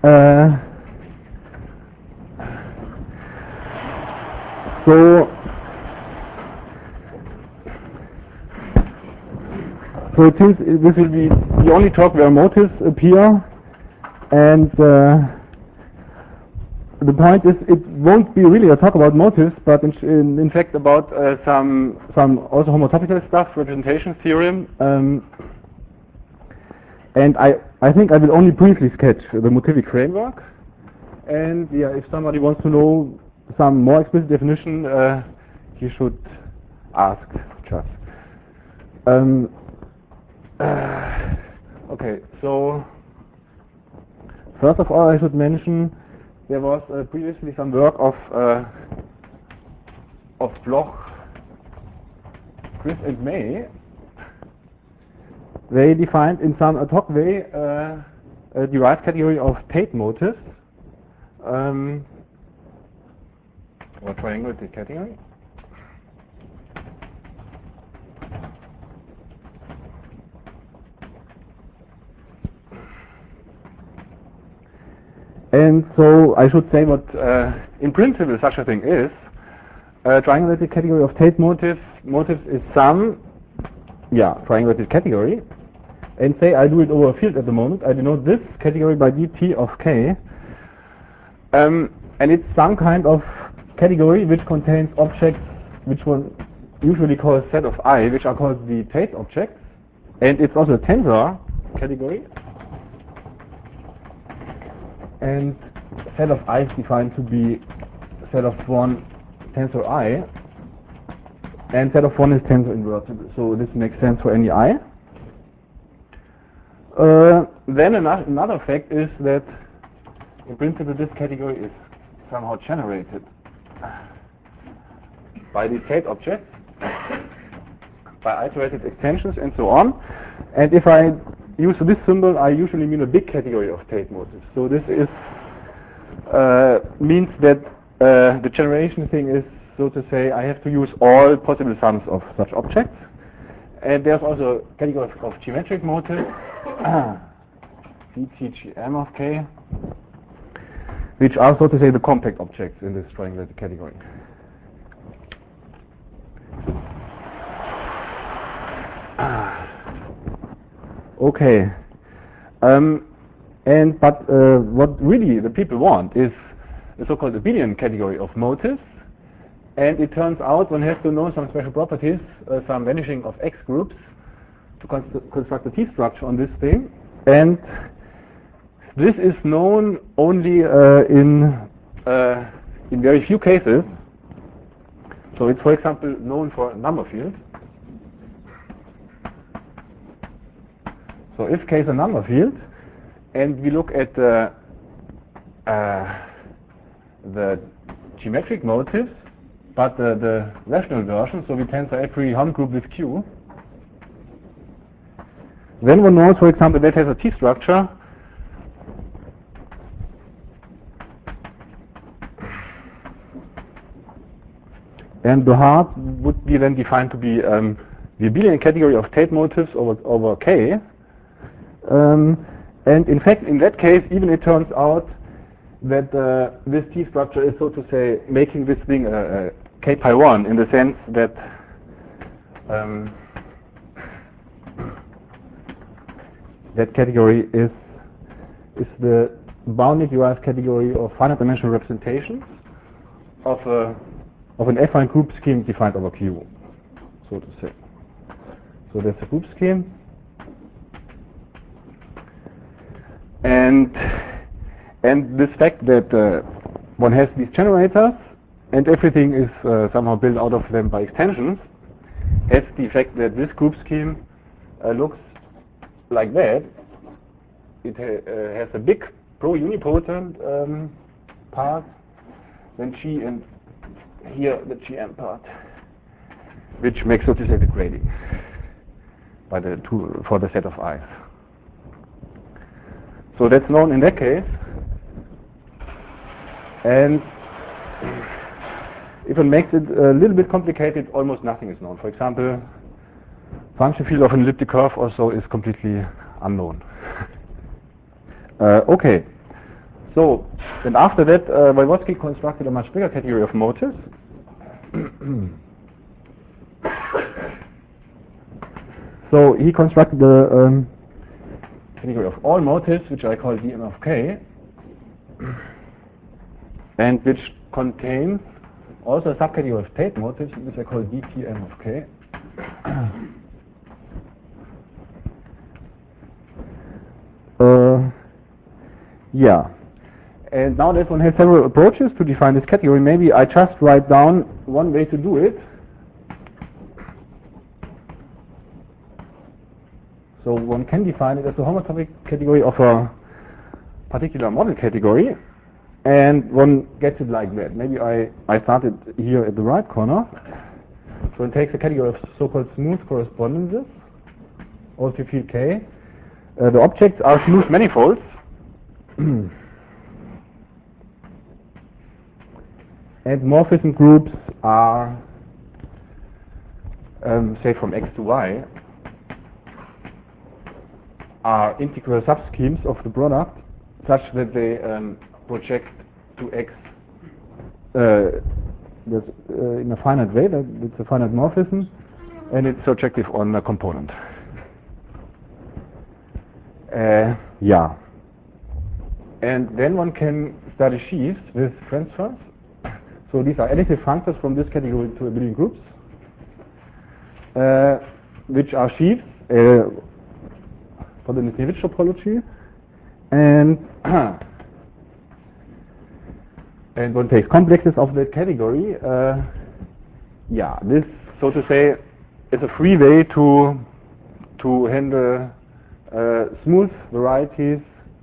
So it seems this will be the only talk where motives appear, and the point is it won't be really a talk about motives, but in fact about some also homotopical stuff, representation theorem, and I think I will only briefly sketch the motivic framework, and yeah, if somebody wants to know some more explicit definition, he should ask just. Okay, so first of all I should mention there was previously some work of Bloch, Chris and May. They defined in some ad hoc way a derived category of Tate motifs, or triangulated category. And so I should say what in principle such a thing is. A triangulated category of Tate motifs is some triangulated category, and say I do it over a field at the moment. I denote this category by dt of k, and it's some kind of category which contains objects which one usually calls set of I, which are called the Tate objects, and it's also a tensor category. And set of I is defined to be set of 1 tensor I, and set of 1 is tensor invertible, so this makes sense for any I. Then another fact is that in principle this category is somehow generated by these Tate objects, by iterated extensions and so on. And if I use this symbol, I usually mean a big category of Tate motifs. So this is means that the generation thing is, so to say, I have to use all possible sums of such objects. And there's also a category of geometric motifs, dtgm of k, which are, so to say, the compact objects in this triangulated category. Okay, but what really the people want is the so-called abelian category of motifs, and it turns out one has to know some special properties, some vanishing of X groups, to construct a T structure on this thing, and this is known only in very few cases. So it's, for example, known for number fields. So if K is a number field, and we look at the geometric motifs, but the rational version, so we tensor every Helm group with Q, then one knows, for example, that has a T structure and the heart would be then defined to be the abelian category of Tate motifs over K. And in fact, in that case, even it turns out that this T structure is, so to say, making this thing K pi 1, in the sense that that category is the bounding derived category of finite dimensional representations of an affine group scheme defined over Q, so to say. So that's a group scheme. And this fact that one has these generators and everything is somehow built out of them by extensions has the effect that this group scheme looks like that. It has a big pro-unipotent part, then G, and here the GM part, which makes, so to say, the grading by for the set of I's. So that's known in that case. And if one makes it a little bit complicated, almost nothing is known. For example, function field of an elliptic curve or so is completely unknown. Okay. So, and after that, Vygotsky constructed a much bigger category of motifs. So he constructed the category of all motifs, which I call dm of k, and which contains also a subcategory of Tate motifs, which I call dpm of k. Yeah. And now that one has several approaches to define this category, maybe I just write down one way to do it. So one can define it as a homotopy category of a particular model category, and one gets it like that. Maybe I start it here at the right corner. So it takes a category of so-called smooth correspondences, also field K. The objects are smooth manifolds. And morphism groups are, say, from X to Y, are integral subschemes of the product, such that they project to X in a finite way. That it's a finite morphism, and it's surjective on a component. Yeah. And then one can study sheaves with transfers. So these are additive functors from this category to abelian groups, which are sheaves for the Misnevich topology, and and one takes complexes of that category. Yeah, this, so to say, is a free way to handle smooth varieties.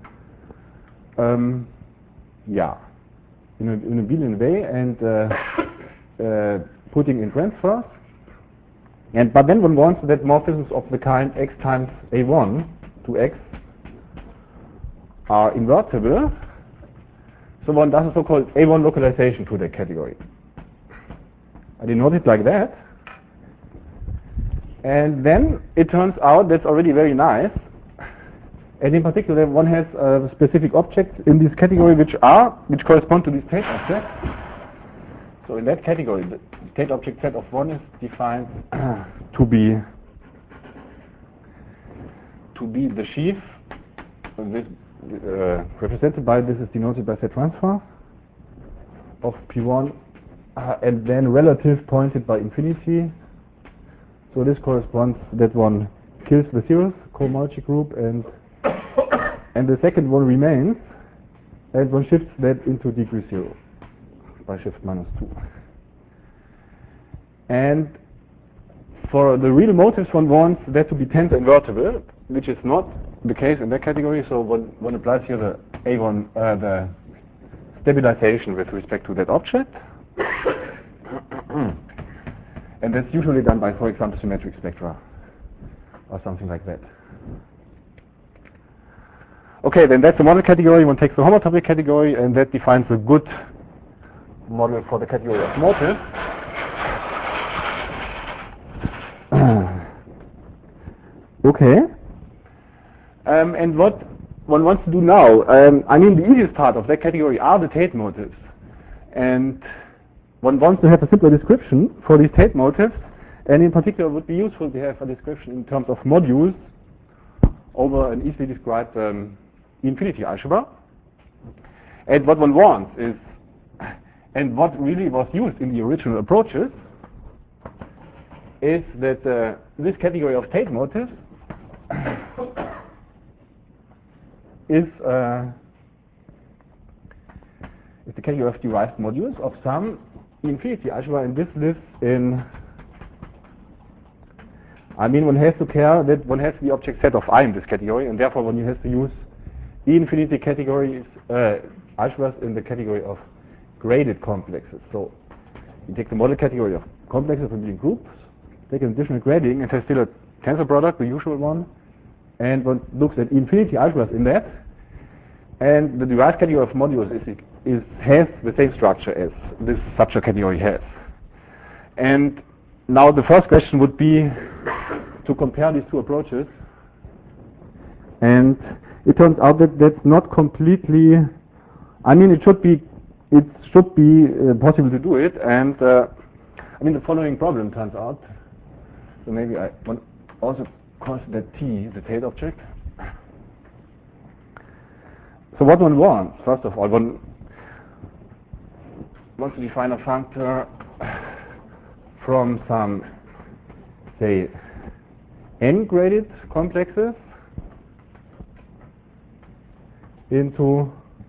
Yeah, in a abelian way, and putting in transfers. But then one wants that morphisms of the kind x times a1 to x are invertible. So one does a so-called a1 localization to that category. I denote it like that. And then it turns out that's already very nice. And in particular, one has specific objects in this category which correspond to these Tate objects. So in that category, the Tate object set of 1 is defined to be the sheaf. This represented by this is denoted by set transfer of P1, and then relative pointed by infinity. So this corresponds that one kills the zeroth cohomology group, and the second one remains, and one shifts that into degree 0 by shift -2. And for the real motifs, one wants that to be tensor invertible, which is not the case in that category. So one applies here the A1, the stabilization with respect to that object. And that's usually done by, for example, symmetric spectra or something like that. Okay, then that's the model category. One takes the homotopy category, and that defines a good model for the category of motifs. Okay. And what one wants to do now, I mean, the easiest part of that category are the Tate motifs. And one wants to have a simpler description for these Tate motifs, and in particular it would be useful to have a description in terms of modules over an easily described infinity algebra. And what one wants is, and what really was used in the original approaches, is that this category of Tate motifs is the category of derived modules of some infinity algebra, and this lives in, I mean, one has to care that one has the object set of I in this category, and therefore one has to use infinity categories, algebras in the category of graded complexes. So you take the model category of complexes of abelian groups, take an additional grading, and has still a tensor product, the usual one, and one looks at infinity algebras in that, and the derived category of modules has the same structure as this subset category has. And now the first question would be to compare these two approaches, and it turns out that that's not completely I mean, it should be possible to do it, and I mean the following problem turns out. So maybe I want also consider T the tail object. So what one wants, first of all, one wants to define a functor from some, say, n-graded complexes into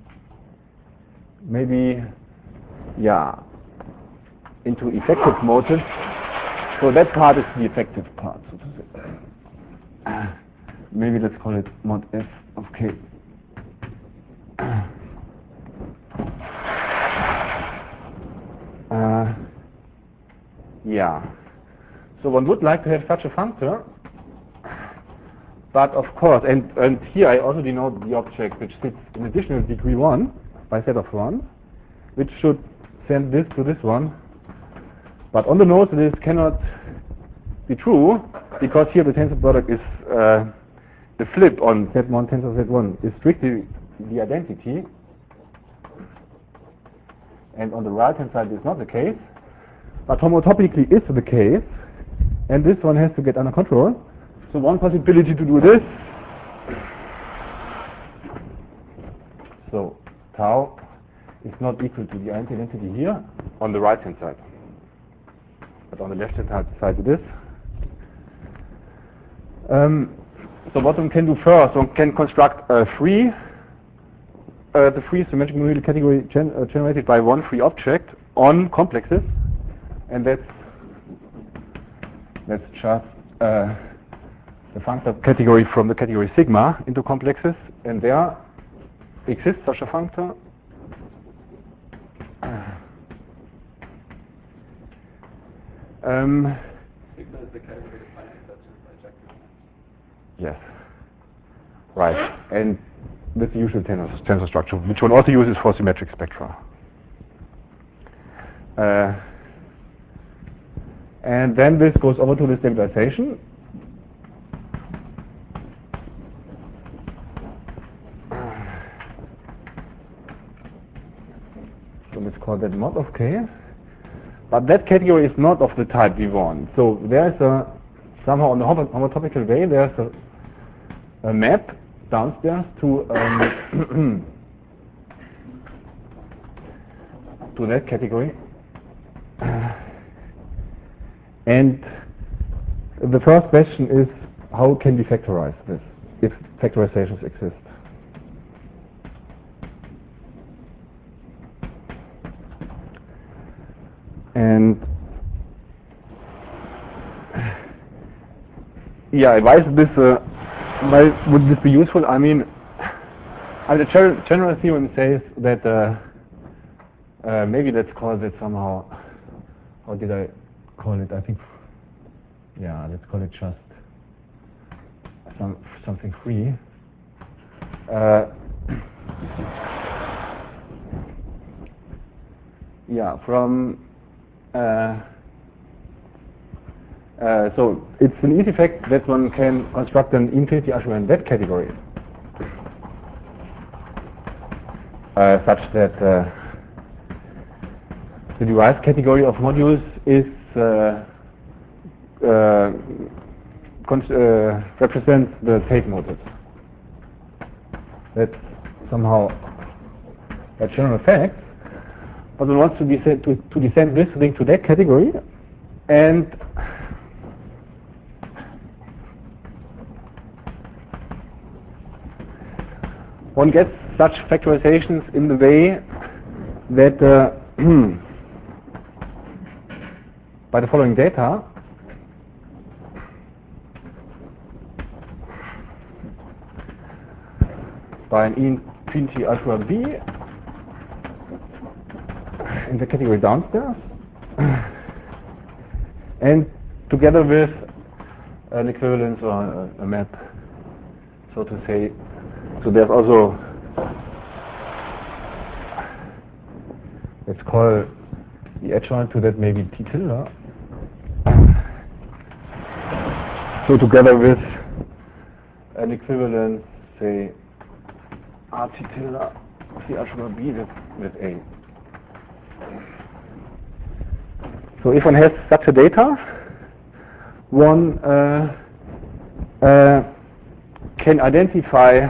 maybe, into effective motives. So that part is the effective part, so to say. Maybe let's call it mod f of k. So one would like to have such a functor, but of course, and here I also denote the object which sits in additional degree 1 by set of 1, which should send this to this one. But on the nose this cannot be true, because here the tensor product is the flip on Z1 tensor Z1 is strictly the identity, and on the right hand side is not the case, but homotopically is the case, and this one has to get under control. So one possibility to do this, so tau is not equal to the identity here on the right hand side, but on the left hand side it is. So what one can do first, one can construct a free, the free symmetric monoidal category generated by one free object on complexes, and that's just the functor category from the category sigma into complexes, and there exists such a functor. Sigma is the category defined such as bijective. Yes, right, and with the usual tensor structure, which one also uses for symmetric spectra. And then this goes over to the stabilization. So let's call that mod of k. But that category is not of the type we want. So there's a, somehow on the homotopical way, there's a map downstairs to to that category. And the first question is, how can we factorize this, if factorizations exist? And why is this? Why would this be useful? I mean, the general theorem says that maybe let's call it somehow. How did I call it? I think, let's call it just something free. From so it's an easy fact that one can construct an infinity algebra in that category, such that the derived category of modules is represents the Tate motives. That's somehow a general fact. But one wants to descend this thing to that category, and one gets such factorizations in the way that by the following data, by an infinity algebra B in the category downstairs, and together with an equivalence or a map, so to say. So there's also, let's call the adjoint to that maybe T tilde. So together with an equivalence, say, R T tilde C algebra B with A. So if one has such a data, one can identify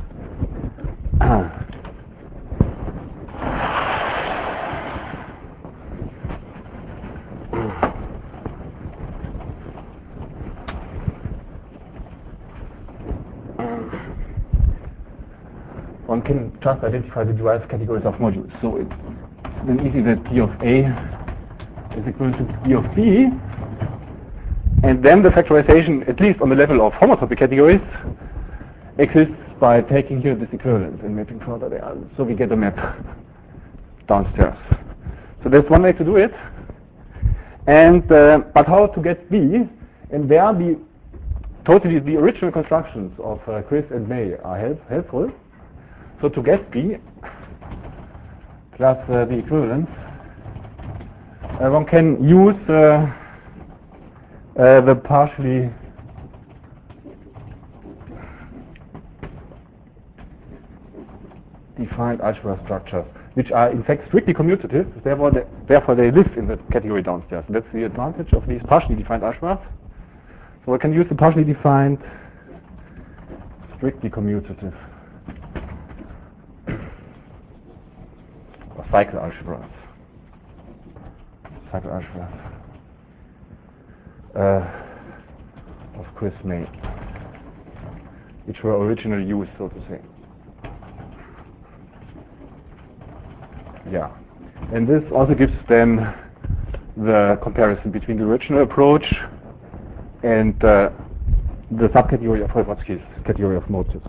one can just identify the derived categories of modules. So it's then easy that D of A is equal to D of B, and then the factorization, at least on the level of homotopy categories, exists by taking here this equivalence and mapping further there. So we get a map downstairs. So that's one way to do it. And but how to get B, and there the original constructions of Chris and May are helpful. So to get B plus the equivalence, one can use the partially defined algebra structures, which are in fact strictly commutative, therefore they live in the category downstairs. And that's the advantage of these partially defined algebras. So I can use the partially defined strictly commutative or cycle algebras. Of Chris May, which were originally used, so to say. Yeah, and this also gives then the comparison between the original approach and the subcategory of Holwatzky's category of motives.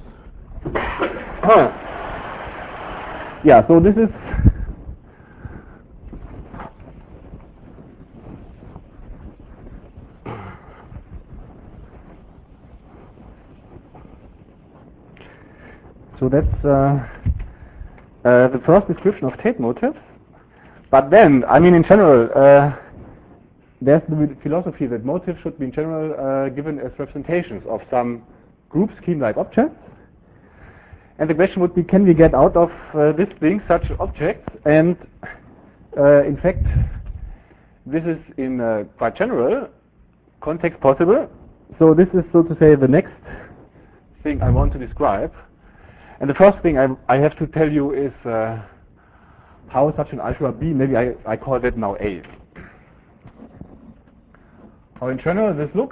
Yeah, so this is so that's the first description of Tate motives. But then, I mean, in general, there's the philosophy that motives should be in general given as representations of some group scheme-like objects. And the question would be, can we get out of this thing such objects? And in fact, this is in quite general context possible. So this is, so to say, the next thing I want to describe. And the first thing I have to tell you is how such an algebra B, maybe I call that now A. How in general this looks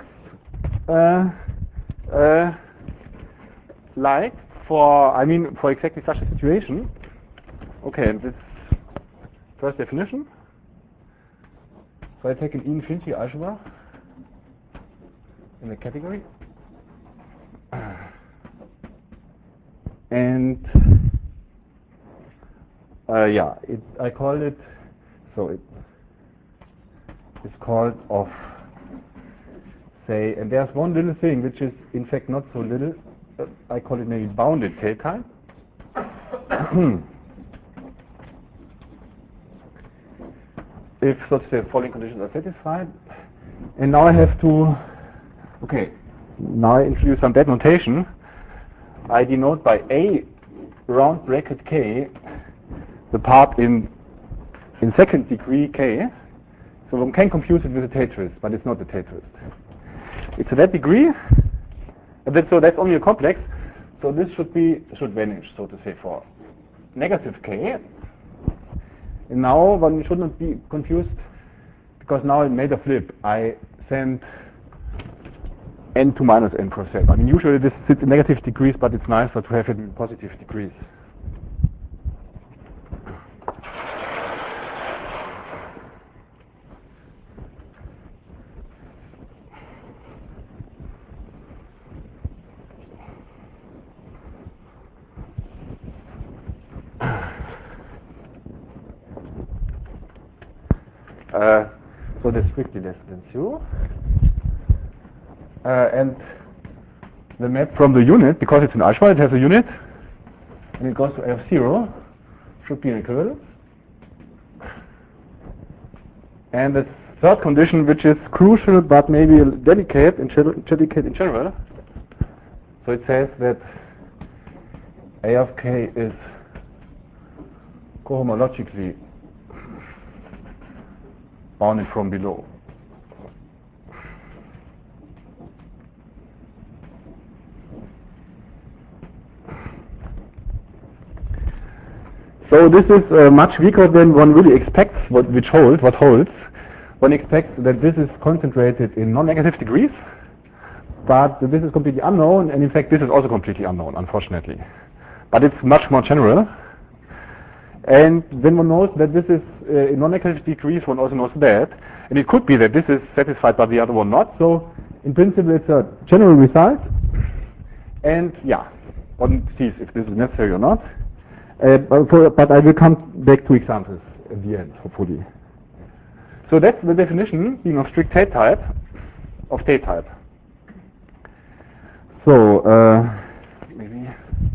like for exactly such a situation. Okay, and this first definition. So I take an E-infinity algebra in the category. And I call it, so it's called of, say, and there's one little thing which is in fact not so little, I call it maybe bounded Tate type. If, so to say, the following conditions are satisfied. And now I have to, okay, now I introduce some dead notation. I denote by A round bracket K the part in second degree K. So one can confuse it with a Tate twist, but it's not a Tate twist. It's a that degree, and so that's only a complex. So this should vanish, so to say, for negative K. And now one should not be confused, because now I made a flip. I send n to minus n per set. I mean, usually this sits in negative degrees, but it's nicer to have it in positive degrees. So that's strictly less than 0. And the map from the unit, because it's an algebra, it has a unit, and it goes to F0, should be an equivalence. And the third condition, which is crucial but maybe delicate in general, so it says that A of K is cohomologically bounded from below. So this is much weaker than one really expects what holds. One expects that this is concentrated in non-negative degrees, but this is completely unknown, and in fact this is also completely unknown, unfortunately. But it's much more general. And then one knows that this is in non-negative degrees, one also knows that. And it could be that this is satisfied but the other one not. So in principle it's a general result. And yeah, one sees if this is necessary or not. But I will come back to examples at the end, hopefully. So that's the definition, being of strict Tate type, of Tate type. So maybe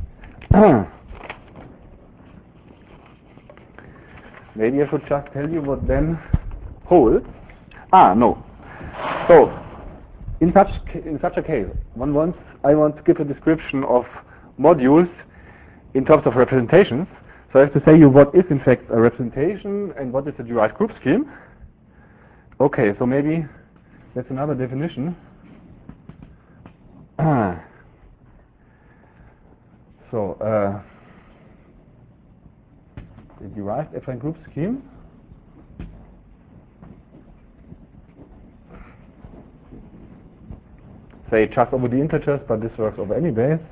maybe I should just tell you what then holds. No. So in such a case, I want to give a description of modules in terms of representations. So I have to say you what is in fact a representation and what is a derived group scheme. Okay, so maybe that's another definition. So the derived affine group scheme say just over the integers, but this works over any base.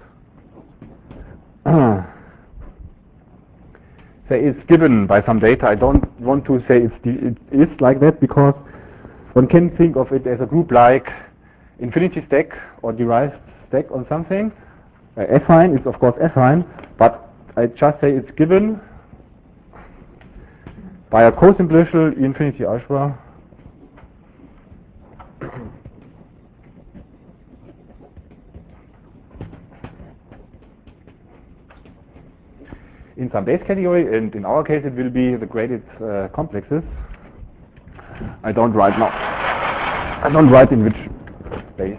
Say it's given by some data. I don't want to say it is like that, because one can think of it as a group like infinity stack or derived stack on something. Affine is of course affine, but I just say it's given by a cosimplicial infinity algebra in some base category, and in our case it will be the graded complexes. I don't write now. I don't write in which base.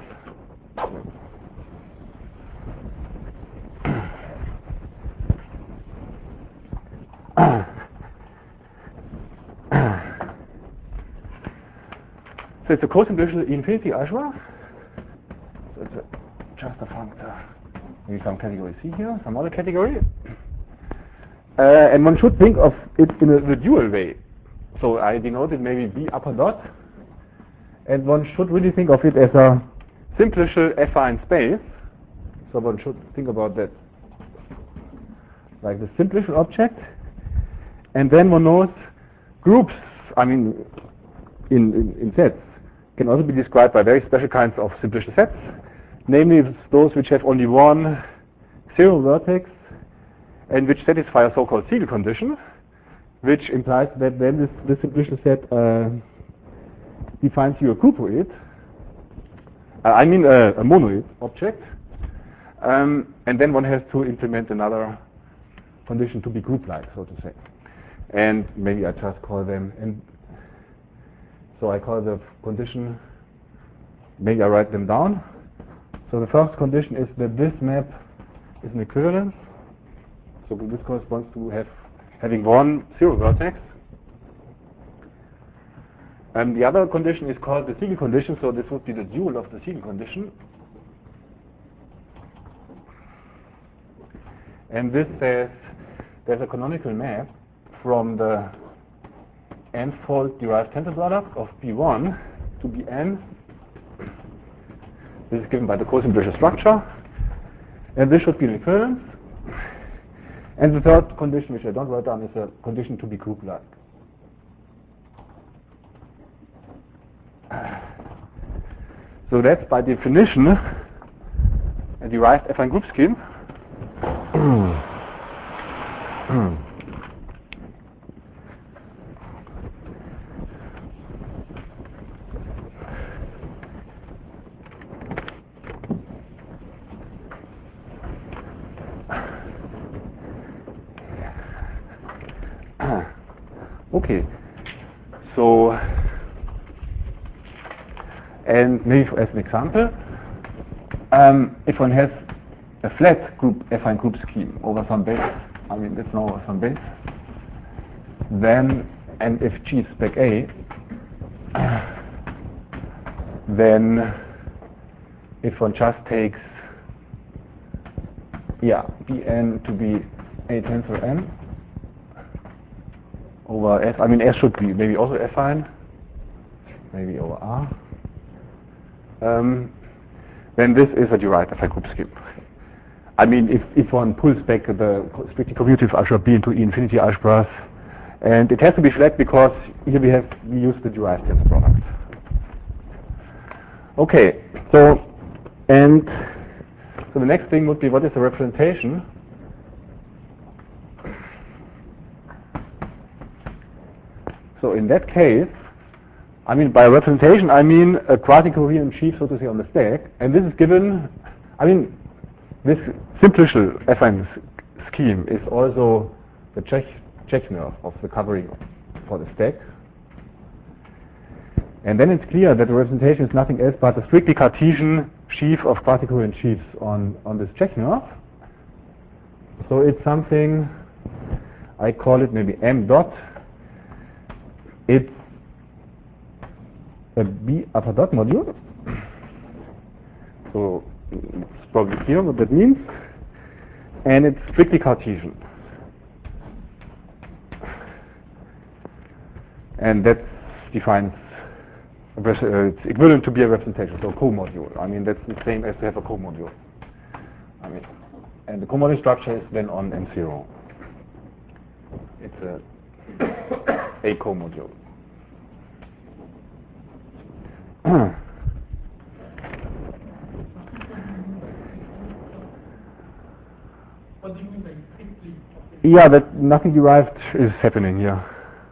So it's a cosimplicial infinity algebra. So it's just a functor. Maybe some category C here, some other category. And one should think of it in the dual way. So I denoted maybe B upper dot, and one should really think of it as a simplicial affine space. So one should think about that like the simplicial object, and then one knows groups, I mean in sets, can also be described by very special kinds of simplicial sets, namely those which have only one zero vertex and which satisfy a so-called Siegel condition, which implies that then this simplicial set defines you a groupoid, I mean a monoid object, and then one has to implement another condition to be group-like, so to say. And maybe I just call them, and so I call the condition, maybe I write them down. So the first condition is that this map is an equivalence. So this corresponds to having one zero vertex. And the other condition is called the Siegel condition, so this would be the dual of the Siegel condition. And this says there's a canonical map from the n-fold derived tensor product of B1 to Bn. This is given by the cosimplicial structure. And this should be an equivalence. And the third condition, which I don't write down, is a condition to be group-like. So that's by definition a derived affine group scheme. Okay, so, and maybe as an example, if one has a flat affine group scheme over some base, I mean let's know some base, then, and if G is spec A, then if one just takes, Bn to be A tensor n over S, I mean S should be maybe also affine, maybe over R, then this is a derived affine group scheme. I mean, if one pulls back the strictly commutative algebra B into E infinity algebras, and it has to be flat because here we use the derived tensor product. Okay, so the next thing would be, what is the representation? So in that case, I mean, by representation, I mean a quasi-coherent sheaf, so to say, on the stack, and this is given, I mean, this simplicial affine scheme is also the check nerve of the covering for the stack. And then it's clear that the representation is nothing else but a strictly Cartesian sheaf of quasi-coherent sheaves on this check nerve. So it's something, I call it maybe M dot. It's a B upper dot module. So it's probably clear what that means. And it's strictly Cartesian. And that defines, it's equivalent to be a representation, so a co-module. I mean, that's the same as to have a co-module. I mean, and the co-module structure is then on M0. It's a co-module. What do you mean by strictly? Yeah, that nothing derived is happening here.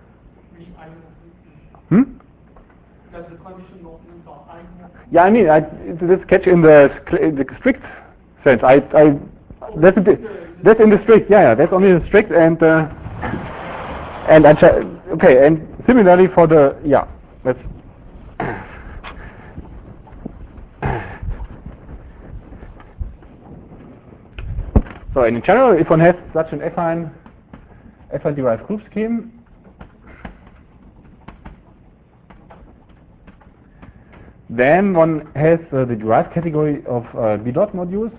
Does the condition not mean for I? Yeah, I mean, let's catch in the strict sense. That's in the strict. Yeah, that's only the strict, and okay, and similarly for the that's. So in general, if one has such an affine derived group scheme, then one has the derived category of B dot modules,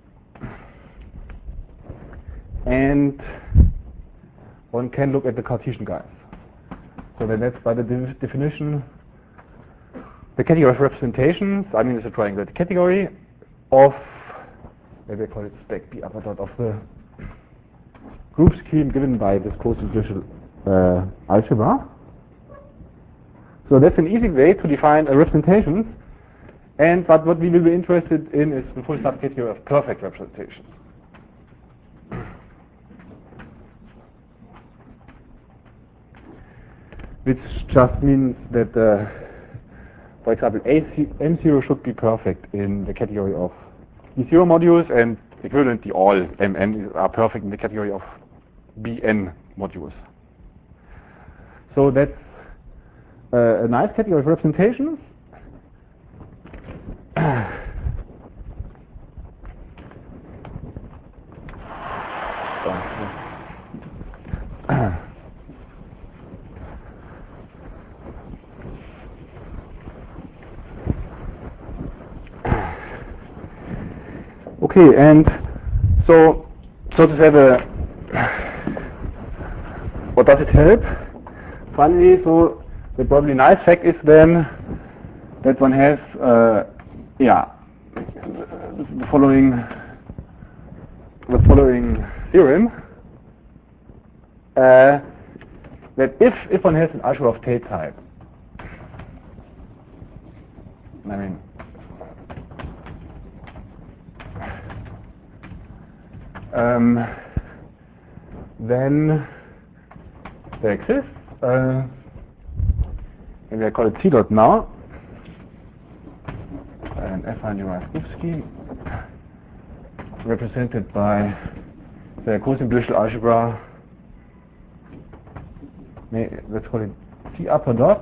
and one can look at the Cartesian guys. So then that's by the definition the category of representations. I mean, it's a triangular category of, maybe I call it spec B upper dot, of the group scheme given by this co-simplicial algebra. So that's an easy way to define a representation. But what we will be interested in is the full subcategory of perfect representations. Which just means that, for example, M0 should be perfect in the category of B0 modules, and equivalently all Mn are perfect in the category of Bn modules. So that's a nice category of representations. Okay, and so to have what does it help? Finally, so the probably nice fact is then that one has the following theorem, that if one has an algebra of Tate type, I mean, then there exists, maybe I call it C dot now, an affine derived group scheme represented by the co-simplicial algebra, let's call it T upper dot,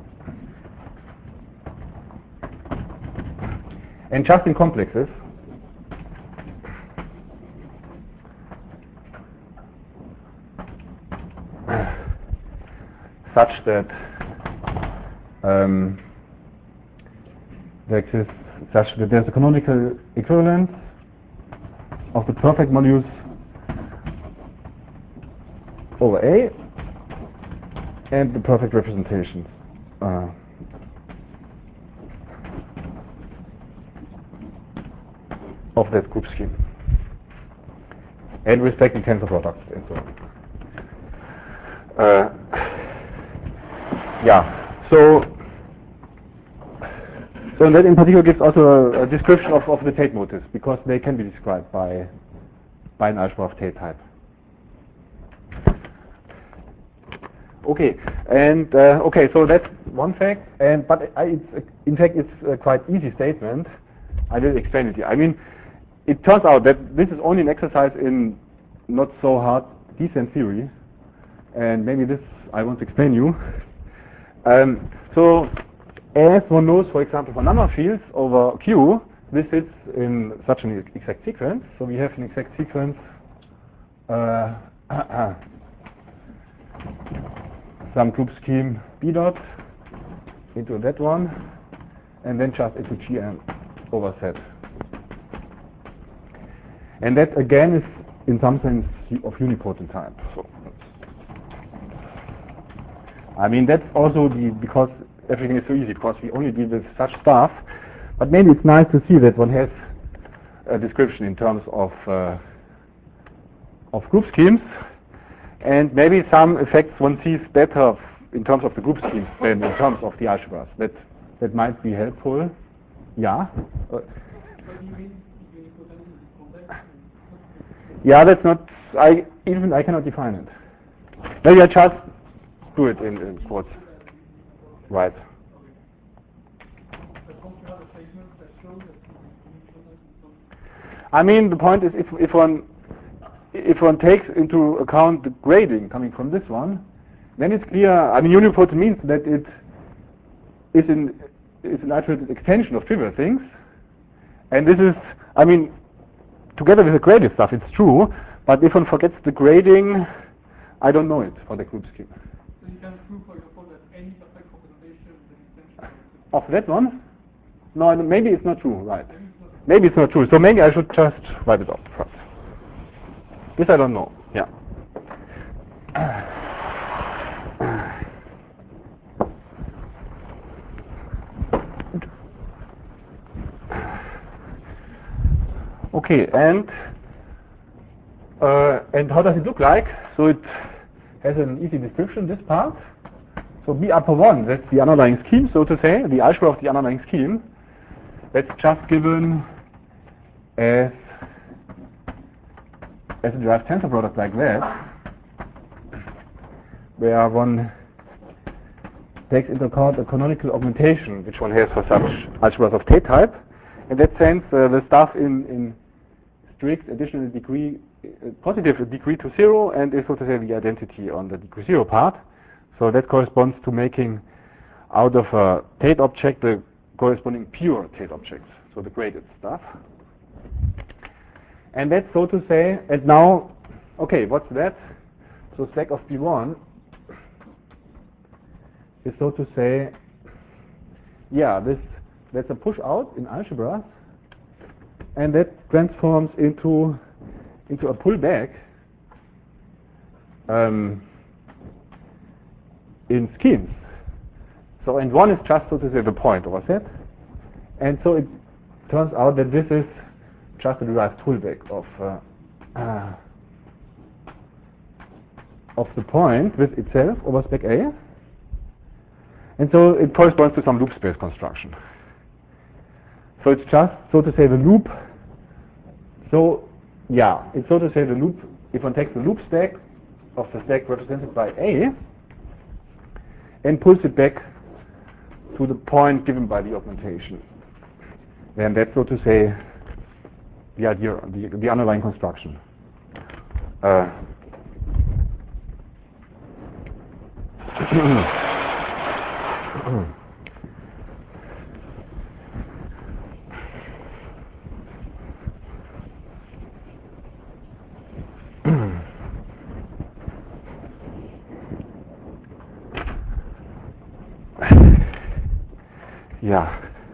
and just in complexes. such that there exists such that there's a canonical equivalence of the perfect modulus over A and the perfect representations of that group scheme and respecting tensor products and so on. So that in particular gives also a description of the Tate motifs, because they can be described by an algebra of Tate type. Okay, and so that's one fact, but in fact it's a quite easy statement. I will explain it here. I mean, it turns out that this is only an exercise in not so hard descent theory, and maybe this I want to explain you. So as one knows, for example, for number fields over Q, this sits in such an exact sequence. So we have an exact sequence, some group scheme B dot into that one, and then just into Gn over Z. And that again is in some sense of unipotent type. So I mean, that's also because everything is so easy, because we only deal with such stuff. But maybe it's nice to see that one has a description in terms of group schemes, and maybe some effects one sees better in terms of the group schemes than in terms of the algebras. That might be helpful. Yeah. What do you mean unipotent in this context? Yeah, that's not. I cannot define it. Maybe I just do it in quotes. Right. But don't you have a statement that shows that unipotent is not? I mean, the point is, if one takes into account the grading coming from this one, then it's clear. I mean, unipotent means that it is an iterated extension of trivial things, and this is, I mean, together with the graded stuff, it's true. But if one forgets the grading, I don't know it for the group scheme. So you can prove, for example, that any perfect representation is an extension Of that one? No, maybe it's not true, right? Maybe it's not true. So maybe I should just write it off first. This I don't know. Yeah. Okay, and how does it look like? So it has an easy description, this part. So B upper 1, that's the underlying scheme, so to say, the algebra of the underlying scheme. That's just given as a derived tensor product like that, where one takes into account a canonical augmentation which one has for such algebras of Tate type. In that sense, the stuff in strict additional degree, positive degree to 0, and is, so to say, the identity on the degree 0 part. So that corresponds to making out of a Tate object the corresponding pure Tate objects, so the graded stuff. And that's, so to say, and now, okay, what's that? So stack of B1 is, so to say, yeah, that's a push out in algebra, and that transforms into a pullback in schemes. So, and 1 is just, so to say, the point over Z. And so it turns out that this is just a derived pullback of the point with itself over spec A. And so it corresponds to some loop space construction. So it's just, so to say, the loop. So, yeah, it's, so to say, the loop. If one takes the loop stack of the stack represented by A and pulls it back to the point given by the augmentation, then that's, so to say, the idea, the underlying construction. Yeah.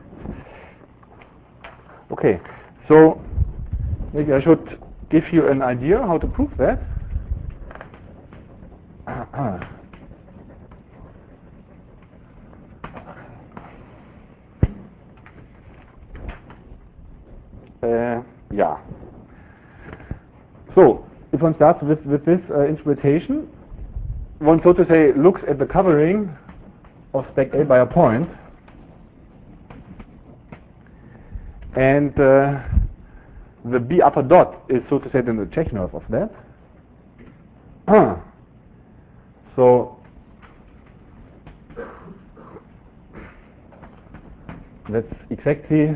Okay. So maybe I should give you an idea how to prove that. Yeah. So if one starts with this interpretation, one, so to say, looks at the covering of stack A by a point, and the B upper dot is, so to say, then the Check nerve of that. So that's exactly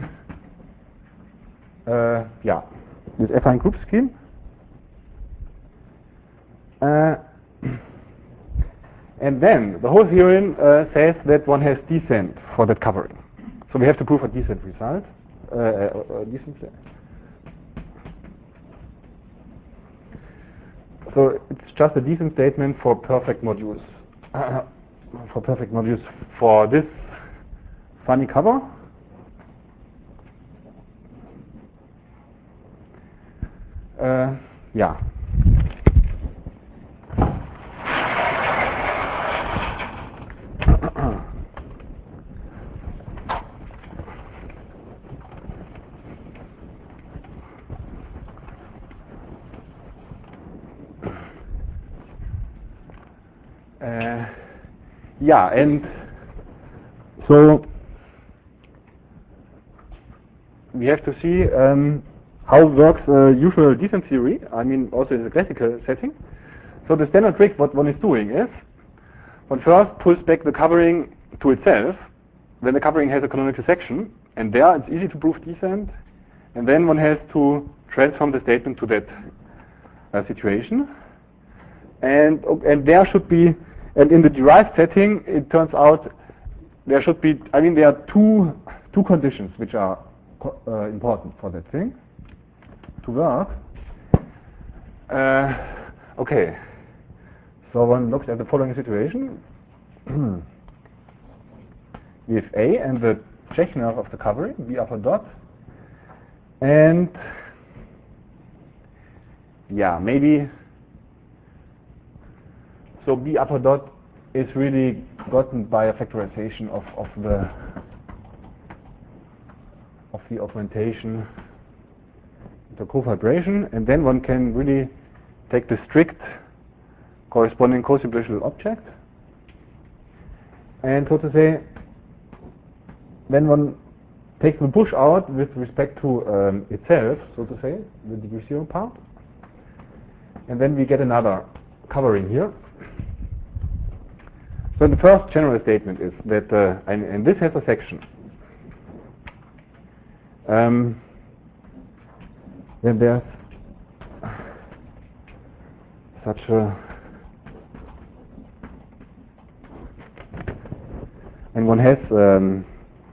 yeah, this affine group scheme. And then the whole theorem says that one has descent for that covering. So we have to prove a descent result. So it's just a descent statement for perfect modules. For this funny cover. Yeah. Yeah, and so we have to see how works usual descent theory. I mean, also in the classical setting. So the standard trick, what one is doing is, one first pulls back the covering to itself. Then the covering has a canonical section, and there it's easy to prove descent. And then one has to transform the statement to that situation. And there should be, and in the derived setting, it turns out there should be, I mean, there are two conditions which are important for that thing to work. Okay, so one looks at the following situation. We have A and the Check nerve of the covering, B upper dot, and yeah, maybe so B upper dot is really gotten by a factorization of the augmentation into cofibration, and then one can really take the strict corresponding co-simplicial object, and so to say, then one takes the push out with respect to itself, so to say, the degree 0 part, and then we get another covering here. So the first general statement is that, and this has a section. Then there's such a, and one has an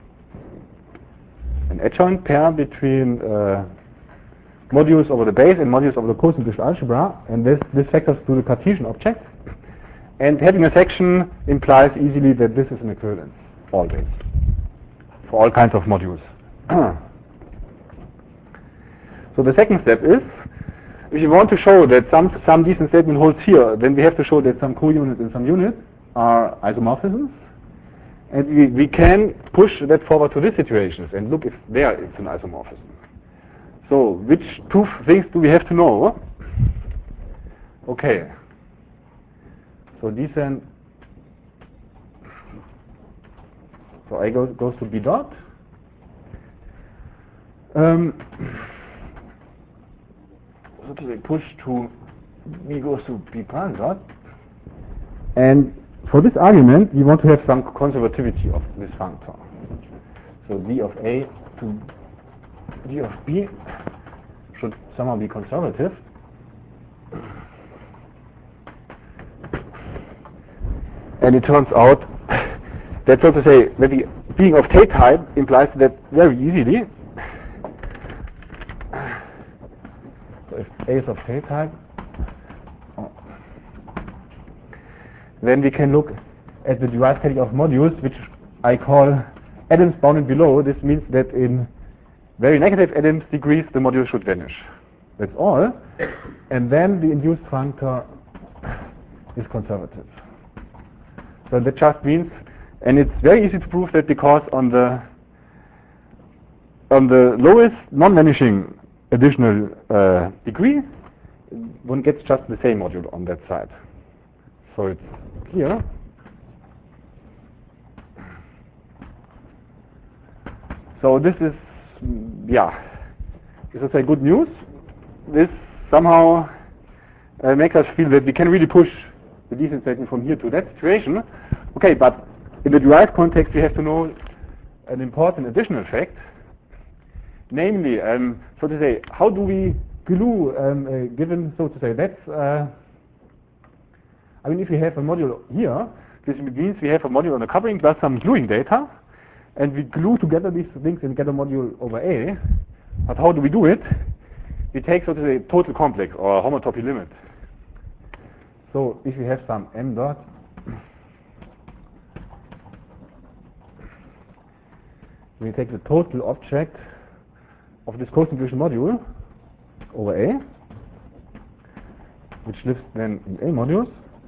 adjoint pair between modules over the base and modules over the co-simplicial algebra, and this factors to the Cartesian object. And having a section implies easily that this is an equivalence, always, for all kinds of modules. So the second step is, if you want to show that some decent statement holds here, then we have to show that some co-units and some units are isomorphisms. And we can push that forward to these situations and look if there it's an isomorphism. So which two things do we have to know? Okay. So descent, so A goes to B dot. So to say push to B goes to B prime dot. And for this argument, we want to have some conservativity of this functor. So D of A to D of B should somehow be conservative. And it turns out that, so to say, that the being of Tate type implies that very easily. So if A is of Tate type, then we can look at the derived setting of modules, which I call atoms bounded below, this means that in very negative Adams degrees the module should vanish. That's all. And then the induced functor is conservative. So that just means, and it's very easy to prove that because on the lowest non-vanishing additional degree, one gets just the same module on that side. So it's clear. So this is, this is good news. This somehow makes us feel that we can really push the descent statement from here to that situation. Okay, but in the derived context, we have to know an important additional fact. Namely, so to say, how do we glue, given, so to say, that's, I mean, if we have a module here, this means we have a module on the covering plus some gluing data, and we glue together these things and get a module over A. But how do we do it? We take, so to say, total complex or homotopy limit. So if we have some m dot, we take the total object of this co-distribution module over A, which lives then in A modules.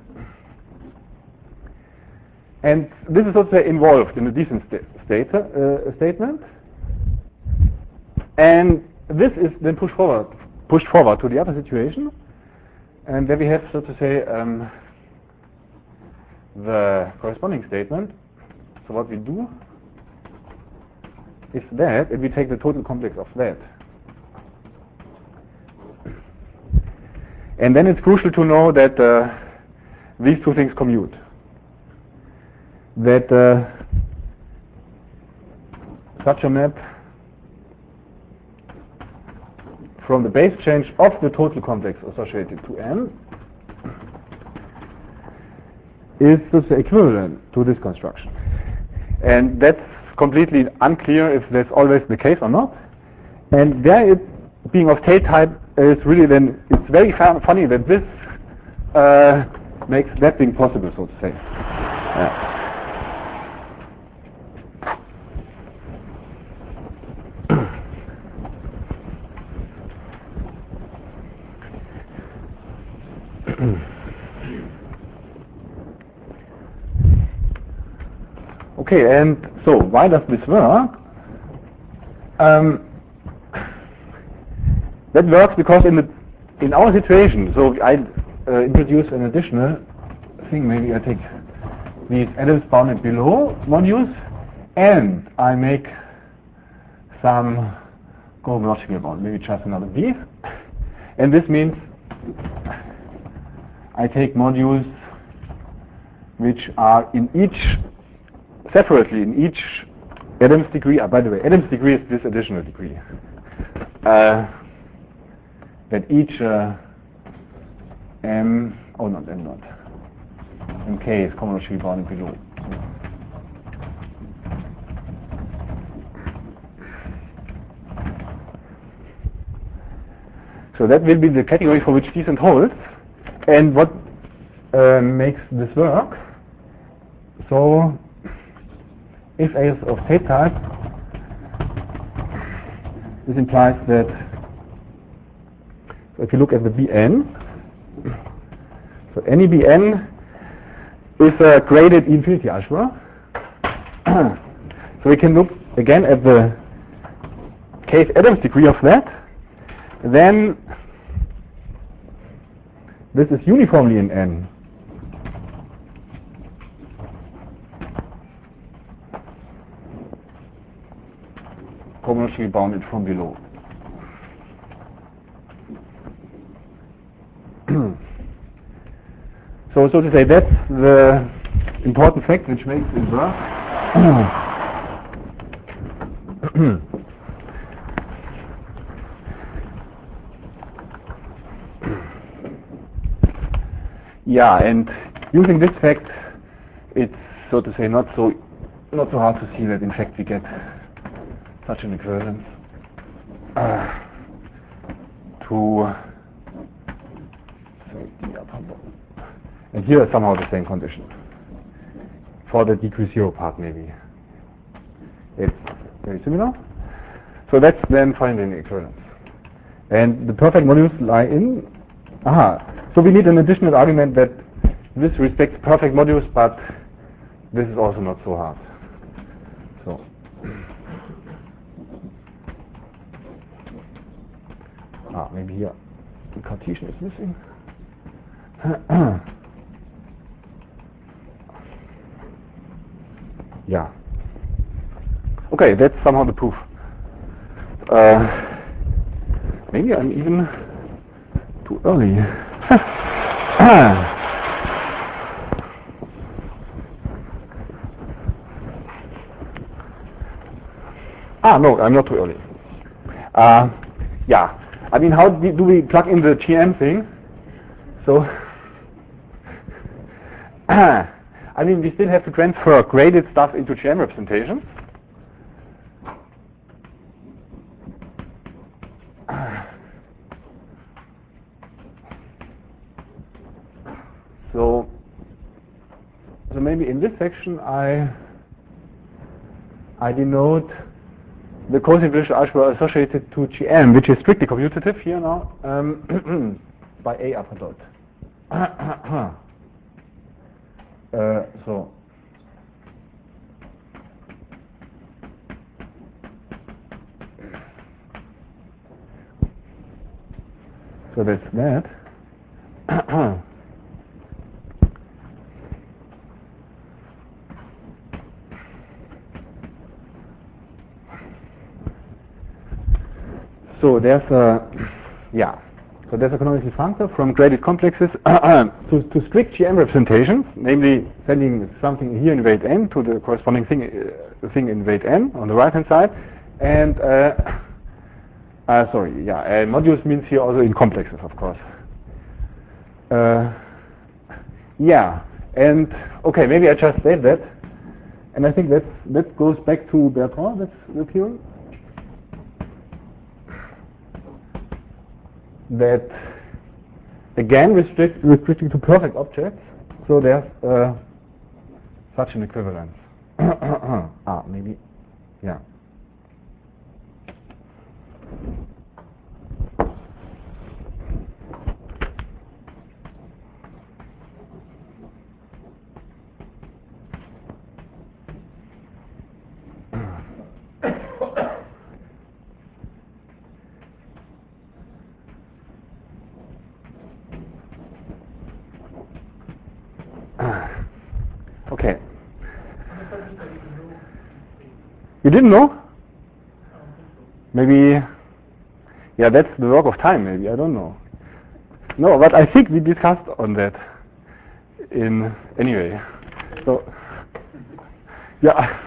And this is also involved in the descent statement. And this is then pushed forward to the other situation. And there we have, so to say, the corresponding statement. So what we do is that, and we take the total complex of that. And then it's crucial to know that these two things commute. That such a map from the base change of the total complex associated to M is equivalent to this construction. And that's completely unclear if that's always the case or not. And there it being of Tate type is really then, it's very funny that this makes that thing possible, so to say. Yeah. Okay, and so why does this work? That works because in our situation, so I introduce an additional thing. Maybe I take these Adams bounded below modules, and I make some cohomological bound, maybe just another B. And this means I take modules which are in each separately in each Adams degree. By the way, Adams degree is this additional degree. That each mk is cohomologically bounded below. So that will be the category for which descent holds. And what makes this work? So if A is of Tate type, this implies that if you look at the Bn, so any Bn is a graded infinity algebra. So we can look again at the case Adams degree of that. Then this is uniformly in N. Cohomologically bounded from below. So to say, that's the important fact which makes it work. Yeah, and using this fact, it's, so to say, not so hard to see that in fact we get such an equivalence to the upper bound. And here is somehow the same condition for the degree 0 part, maybe. it's very similar. So that's then finding equivalence. And the perfect modules lie in, so we need an additional argument that this respects perfect modules, but this is also not so hard. So maybe here the Cartesian is missing. Yeah. Okay, that's somehow the proof. Maybe I'm even too early. No, I'm not too early. Yeah. I mean, how do we plug in the GM thing? So, I mean, we still have to transfer graded stuff into GM representations. So maybe in this section I denote the quotient algebra associated to GM, which is strictly commutative here now, by A upper dot. So that's that. So there's a canonical functor from graded complexes to strict GM representations, namely sending something here in weight n to the corresponding thing in weight n on the right hand side, and modules means here also in complexes, of course. And okay, maybe I just said that, and I think that goes back to Bertrand. That's the theorem that again restricting to perfect objects. So there's such an equivalence. Maybe, yeah. Okay. You didn't know? Maybe, yeah, that's the work of time, maybe, I don't know. No, but I think we discussed on that anyway. So, yeah.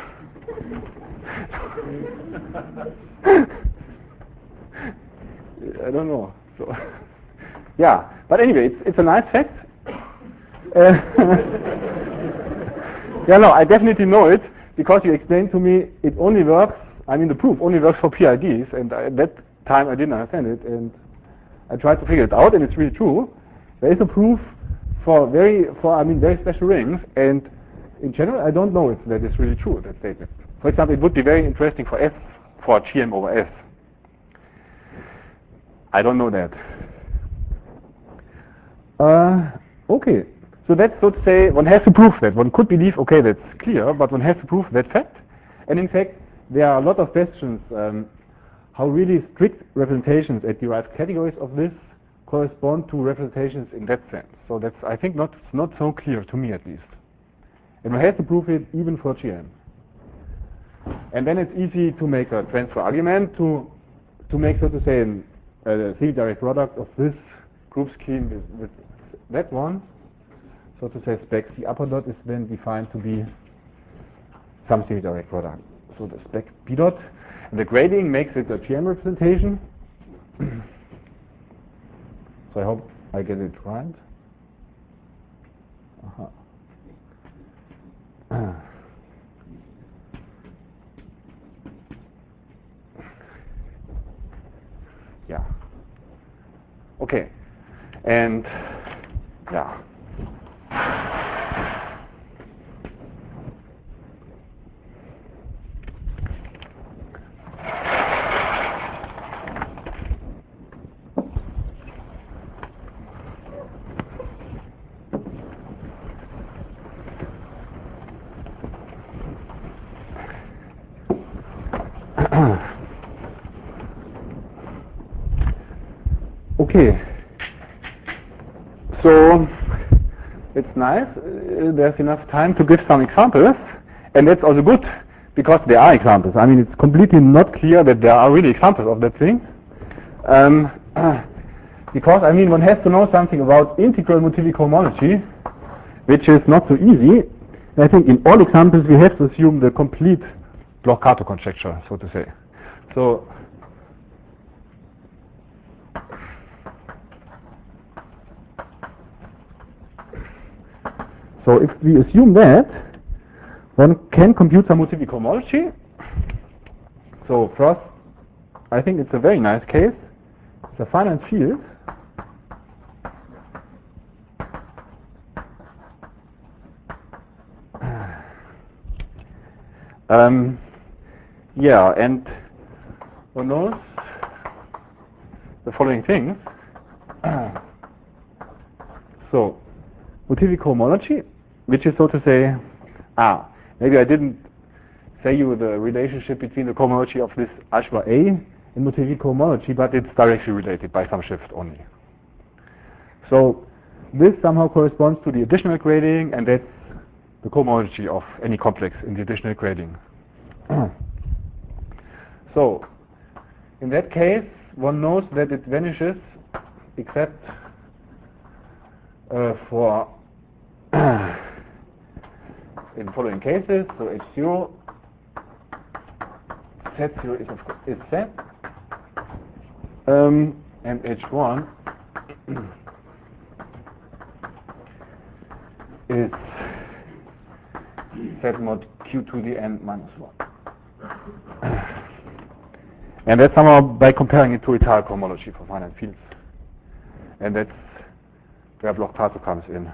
I don't know. So, yeah, but anyway, it's a nice fact. I definitely know it because you explained to me it only works. I mean, the proof only works for PIDs, and at that time I didn't understand it, and I tried to figure it out, and it's really true. There is a proof for very special rings, and in general, I don't know if that is really true, that statement. For example, it would be very interesting for S, for GM over S. I don't know that. Okay. So that's, so to say, one has to prove that. One could believe, okay, that's clear, but one has to prove that fact. And in fact, there are a lot of questions how really strict representations at derived categories of this correspond to representations in that sense. So that's, I think, not so clear to me at least. And one has to prove it even for GM. And then it's easy to make a transfer argument to make, so to say, a semi-direct product of this group scheme with that one. So to say, spec C upper dot is then defined to be some semi-direct product. So the spec B dot, and the grading makes it a GM representation. So I hope I get it right. Yeah. Okay. And yeah. Okay. So it's nice. There's enough time to give some examples, and that's also good because there are examples. I mean, it's completely not clear that there are really examples of that thing. Because I mean, one has to know something about integral motivic homology, which is not so easy. I think in all examples we have to assume the complete Bloch-Kato conjecture, so to say. So if we assume that, one can compute some motivic homology. So first, I think it's a very nice case. It's a finite field. Yeah, and one knows the following things. So, motivic homology, which is so to say, maybe I didn't say you the relationship between the cohomology of this algebra A and motivic homology, but it's directly related by some shift only. So, this somehow corresponds to the additional grading, and that's the cohomology of any complex in the additional grading. So, in that case, one knows that it vanishes except for in the following cases. So H0, Z0 is of course is Z, and H1 is Z mod Q to the n minus 1. And that's somehow by comparing it to Italic homology for finite fields. And that's where Bloch-Kato comes in.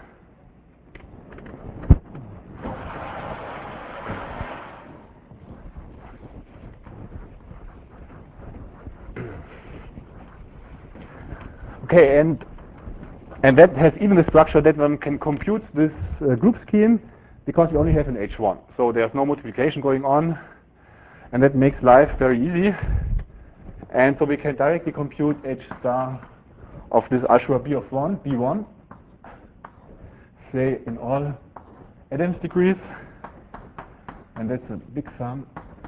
Okay, and that has even the structure that one can compute this group scheme because we only have an H1. So there's no multiplication going on, and that makes life very easy. And so we can directly compute H star of this algebra B1, say in all Adams degrees, and that's a big sum.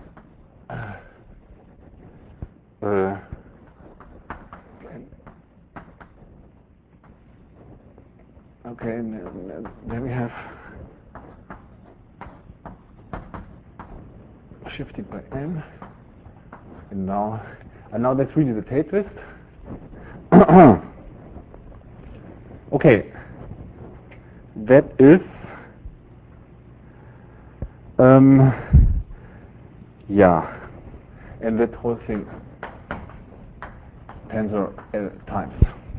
Okay, and then we have shifted by n, and now that's really the Tate twist. Okay, that is yeah, and that whole thing tensor L times.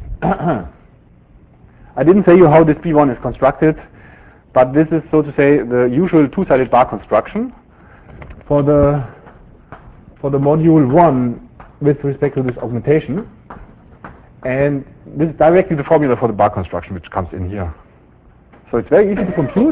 I didn't say you how this B1 is constructed, but this is so to say the usual two-sided bar construction for the module 1 with respect to this augmentation, and this is directly the formula for the bar construction which comes in here. So it's very easy to compute.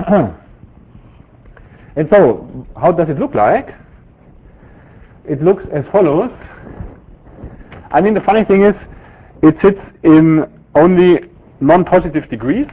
And so how does it look like? It looks as follows. I mean, the funny thing is it sits in only non-positive degrees.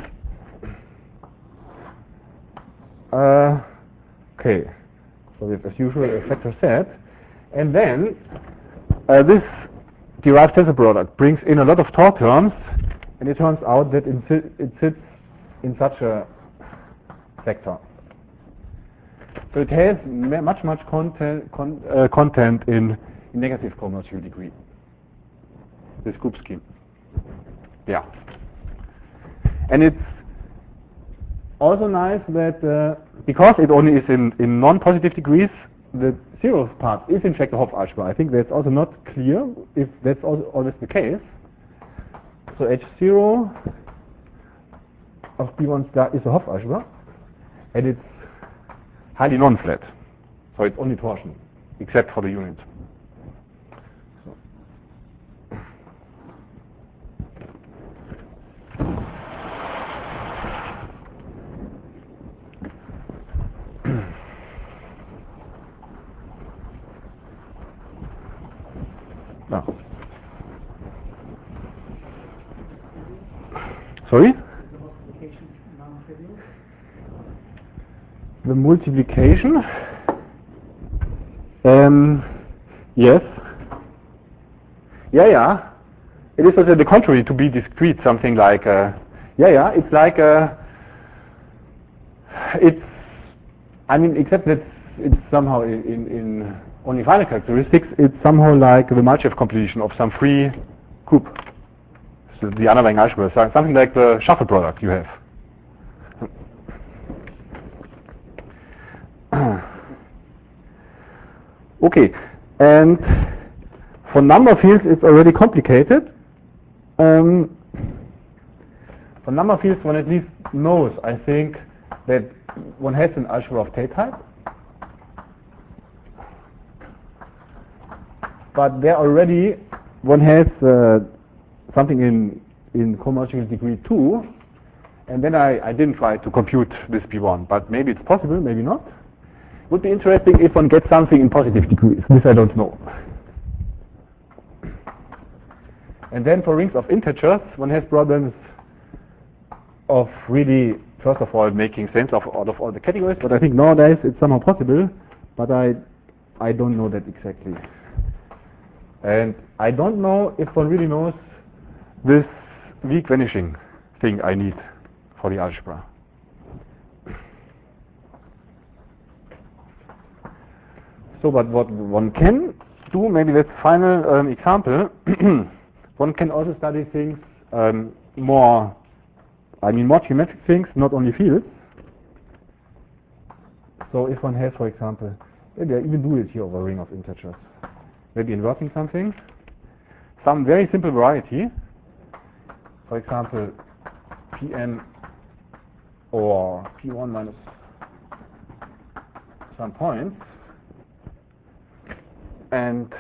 Okay, so we have as usual a factor set, and then this derived tensor product brings in a lot of Tor terms, and it turns out that it sits in such a vector. So it has much content in negative cohomology degree. This group scheme. Yeah. And it's also nice that because it only is in non-positive degrees, the zeroth part is in fact a Hopf algebra. I think that's also not clear if that's also always the case. So H0 of B1 star is a Hopf algebra, and it's highly non-flat. So it's only torsion, except for the unit. Sorry? The multiplication non-trivial? The multiplication? Yes. Yeah. It is also the contrary to be discrete, something like, it's like, except that it's somehow in only finite characteristics, it's somehow like the Malchev completion of some free group. So the underlying algebra, something like the shuffle product you have. Okay, and for number fields it's already complicated. For number fields one at least knows, I think, that one has an algebra of Tate type. But there already one has something in cohomological degree 2, and then I didn't try to compute this B1, but maybe it's possible, maybe not. Would be interesting if one gets something in positive degrees. This I don't know. And then for rings of integers, one has problems of really, first of all, making sense out of all the categories. But I think nowadays it's somehow possible, but I don't know that exactly. And I don't know if one really knows this weak vanishing thing I need for the algebra. So, but what one can do, maybe that's final example, one can also study things more geometric things, not only fields. So if one has, for example, maybe I even do it here over a ring of integers, maybe inverting something, some very simple variety, for example, Pn or P1 minus some points, and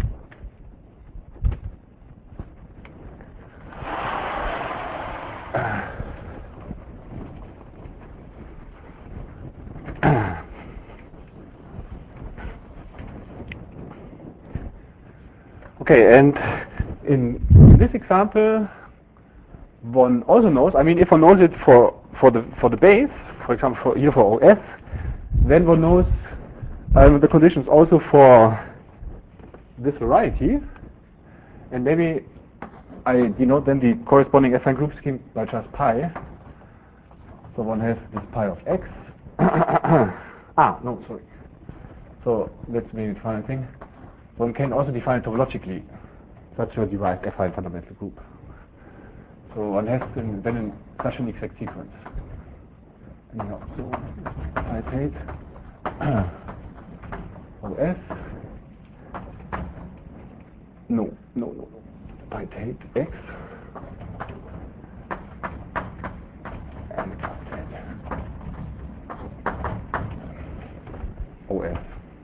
okay, and in this example, one also knows. I mean, if one knows it for the base, for example, for OS, then one knows the conditions also for this variety, and maybe I denote then the corresponding affine group scheme by just pi. So one has this pi of x. So let's maybe define a thing. One can also define topologically such a derived affine fundamental group. So one has then such an exact sequence. Anyhow, so I take OS. No. I take x and OS.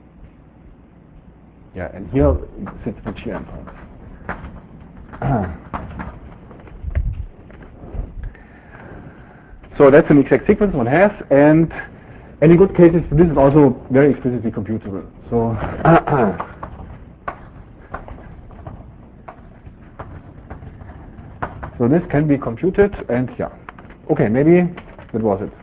Yeah, and here sits the shear endpoint. So that's an exact sequence one has, and in good cases this is also very explicitly computable. So so this can be computed, and yeah. Okay, maybe that was it.